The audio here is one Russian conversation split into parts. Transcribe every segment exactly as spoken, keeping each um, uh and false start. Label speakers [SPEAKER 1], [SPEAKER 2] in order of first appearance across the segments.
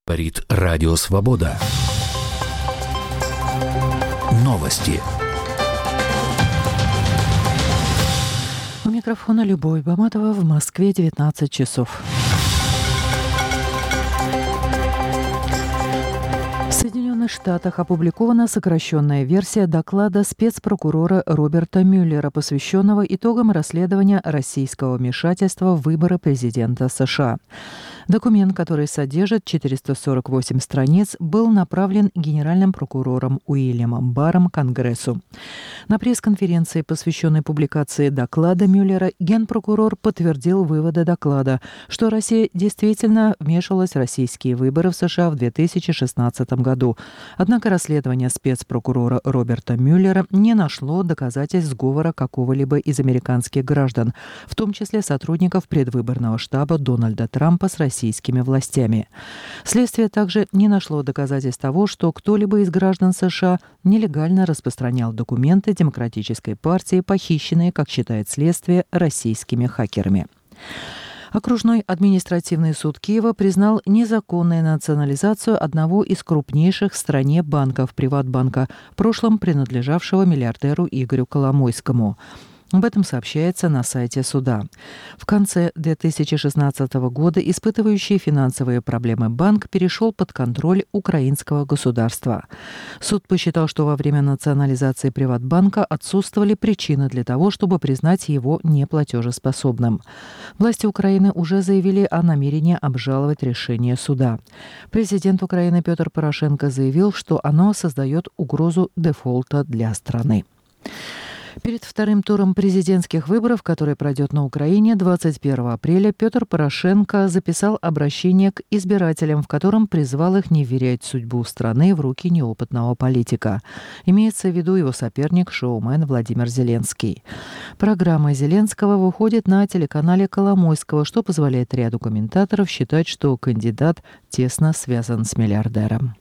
[SPEAKER 1] Говорит Радио Свобода. Новости.
[SPEAKER 2] У микрофона Любовь Баматова, в Москве девятнадцать часов. В Соединенных Штатах опубликована сокращенная версия доклада спецпрокурора Роберта Мюллера, посвященного итогам расследования российского вмешательства в выборы президента США. Документ, который содержит четыреста сорок восемь страниц, был направлен генеральным прокурором Уильямом Барром Конгрессу. На пресс-конференции, посвященной публикации доклада Мюллера, генпрокурор подтвердил выводы доклада, что Россия действительно вмешивалась в российские выборы в США в две тысячи шестнадцатом году. Однако расследование спецпрокурора Роберта Мюллера не нашло доказательств сговора какого-либо из американских граждан, в том числе сотрудников предвыборного штаба Дональда Трампа с Россией. российскими властями. Следствие также не нашло доказательств того, что кто-либо из граждан США нелегально распространял документы Демократической партии, похищенные, как считает следствие, российскими хакерами. Окружной административный суд Киева признал незаконной национализацию одного из крупнейших в стране банков Приватбанка, в прошлом принадлежавшего миллиардеру Игорю Коломойскому. Об этом сообщается на сайте суда. В конце две тысячи шестнадцатого года испытывающий финансовые проблемы банк перешел под контроль украинского государства. Суд посчитал, что во время национализации Приватбанка отсутствовали причины для того, чтобы признать его неплатежеспособным. Власти Украины уже заявили о намерении обжаловать решение суда. Президент Украины Петр Порошенко заявил, что оно создает угрозу дефолта для страны. Перед вторым туром президентских выборов, который пройдет на Украине двадцать первого апреля, Петр Порошенко записал обращение к избирателям, в котором призвал их не вверять судьбу страны в руки неопытного политика. Имеется в виду его соперник, шоумен Владимир Зеленский. Программа Зеленского выходит на телеканале Коломойского, что позволяет ряду комментаторов считать, что кандидат тесно связан с миллиардером.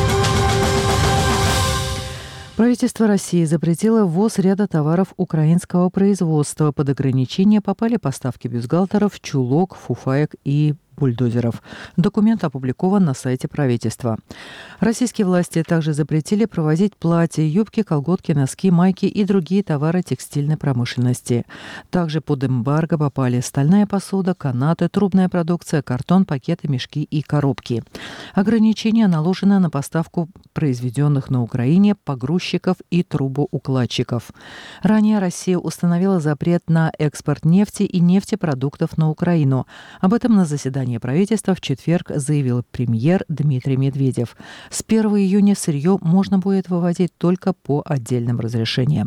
[SPEAKER 2] Правительство России запретило ввоз ряда товаров украинского производства. Под ограничение попали поставки бюстгальтеров, чулок, фуфаек и бульдозеров. Документ опубликован на сайте правительства. Российские власти также запретили провозить платья, юбки, колготки, носки, майки и другие товары текстильной промышленности. Также под эмбарго попали стальная посуда, канаты, трубная продукция, картон, пакеты, мешки и коробки. Ограничение наложено на поставку произведенных на Украине погрузчиков и трубоукладчиков. Ранее Россия установила запрет на экспорт нефти и нефтепродуктов на Украину. Об этом на заседании правительства в четверг заявил премьер Дмитрий Медведев. С первого июня сырье можно будет вывозить только по отдельным разрешениям.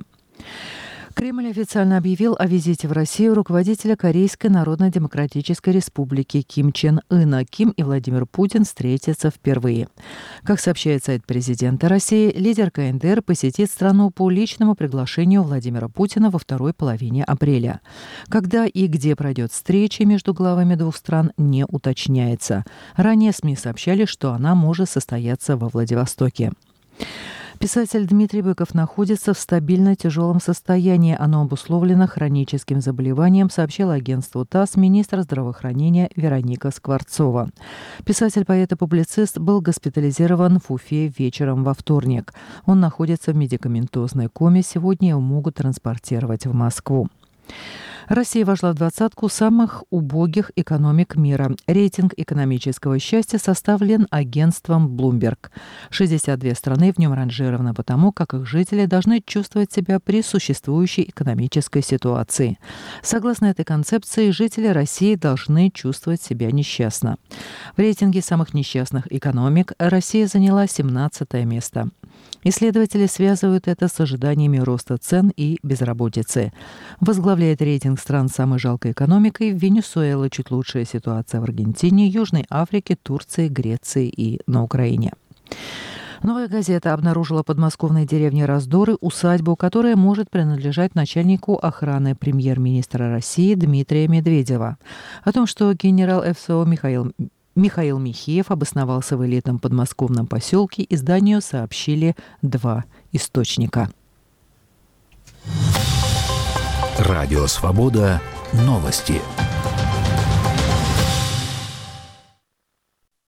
[SPEAKER 2] Кремль официально объявил о визите в Россию руководителя Корейской Народно-Демократической Республики Ким Чен Ына. Ким и Владимир Путин встретятся впервые. Как сообщает сайт президента России, лидер ка эн дэ эр посетит страну по личному приглашению Владимира Путина во второй половине апреля. Когда и где пройдет встреча между главами двух стран, не уточняется. Ранее СМИ сообщали, что она может состояться во Владивостоке. Писатель Дмитрий Быков находится в стабильно тяжелом состоянии. Оно обусловлено хроническим заболеванием, сообщила агентству ТАСС министр здравоохранения Вероника Скворцова. Писатель, поэт и публицист был госпитализирован в Уфе вечером во вторник. Он находится в медикаментозной коме. Сегодня его могут транспортировать в Москву. Россия вошла в двадцатку самых убогих экономик мира. Рейтинг экономического счастья составлен агентством Bloomberg. шестьдесят две страны в нем ранжированы потому, как их жители должны чувствовать себя при существующей экономической ситуации. Согласно этой концепции, жители России должны чувствовать себя несчастно. В рейтинге самых несчастных экономик Россия заняла семнадцатое место. Исследователи связывают это с ожиданиями роста цен и безработицы. Возглавляет рейтинг стран с самой жалкой экономикой Венесуэла, чуть лучшая ситуация в Аргентине, Южной Африке, Турции, Греции и на Украине. «Новая газета» обнаружила в подмосковной деревне Раздоры усадьбу, которая может принадлежать начальнику охраны премьер-министра России Дмитрия Медведева. О том, что генерал эф эс о Михаил Михаил Михеев обосновался в элитном подмосковном поселке, изданию сообщили два источника.
[SPEAKER 1] Радио «Свобода». Новости.